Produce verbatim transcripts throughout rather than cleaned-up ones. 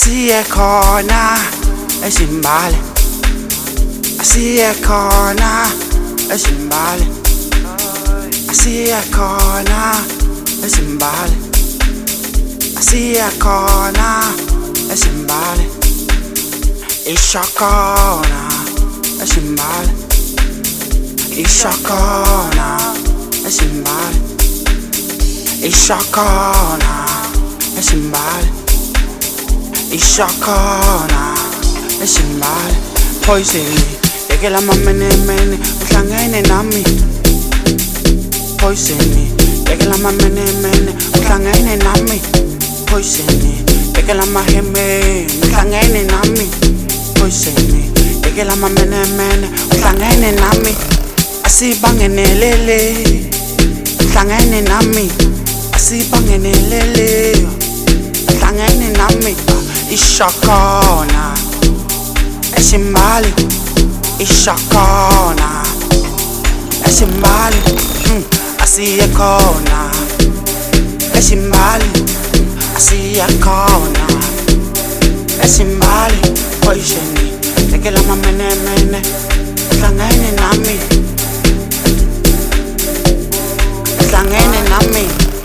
asiye khona ezimbali, asiye khona ezimbali, asiye khona ezimbali, asiye khona ezimbali, ishakona ezimbali, ishakona ezimbali, ishakona ezimbali, ishakona ezimbali. Poison, yekela mamene mene uhlangene nami. Poison, yekela mamene mene uhlangene nami. Poison, yekela maheme uhlangene nami. Poison, yekela mamene mene uhlangene nami. Asibangenelele uhlangene nami, asibangenelele uhlangene nami. Ishakona ezimbali, ishakona ezimbali, mm. Asiye khona ezimbali, asiye khona ezimbali. Poison, yekela mamene mene uhlangene nami, uhlangene nami.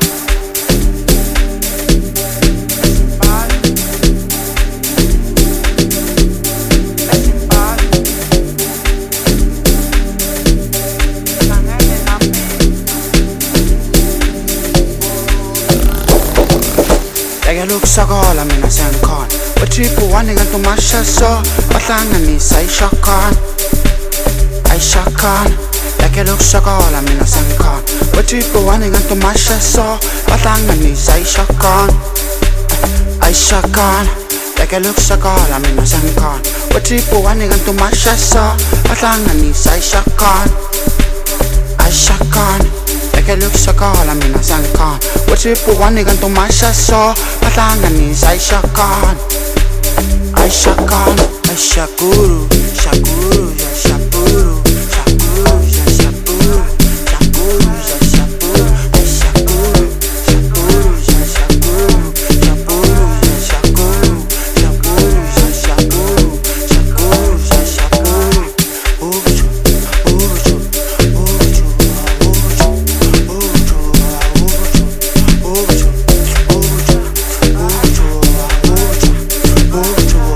Lokusokola mina sengikhona uTriple One kanti uMashasha bahlanganisa ishakana, ayishakana. Yake lokusokola mina sengikhona uTriple One kanti uMashasha bahlanganisa ishakana, ayishakana. Yake lokusokola mina sengikhona uTriple One kanti uMashasha bahlanganisa ishakana, ayishakana. Yake lokusokola mina sengikhona uTriple One kanti uMashasha bahlanganisa ishakana, ayishakana. Ayishakuru, shakuru, ya shapuru, shakuru, ya shapuru, shakuru, ya shapuru, ayishakuru, shakuru, ya shakuru, shapuru, ya shakuru, shakuru, ya shakuru, shakuru, ya shakuru. Ubuju, ubuju, ubuju, ubuju, ubuju, ubuju, ubuju, ubuju, ubuju, ubuju, ubuju.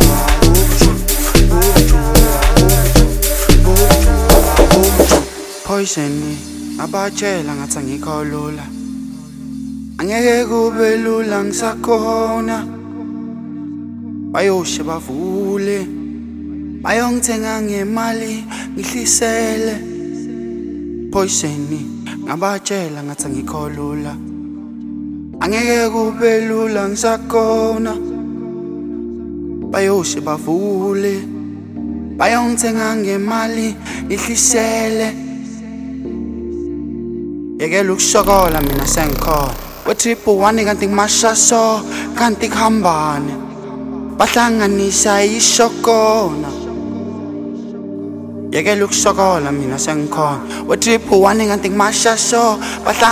Poison, abatshela ngathi angikho lula, angeke kube lula ngisakhona. Bayoshe bavule, bayongithenga ngemali ngihlisele. Poison, ngabatshela ngathi angikho lula, angeke kube lula ngisakhona. Bayoshe bavule, bayongithenga ngemali ngihlisele. Yekela ukusokola mina sengikhona uTriple One kanti uMashasha kanti kuhambane bahlanganisa ishokona. Yekela ukusokola mina sengikhona uTriple One kanti uMashasha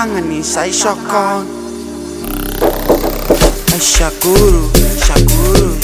bahlanganisa ishokona. Ayishakuru, shakuru.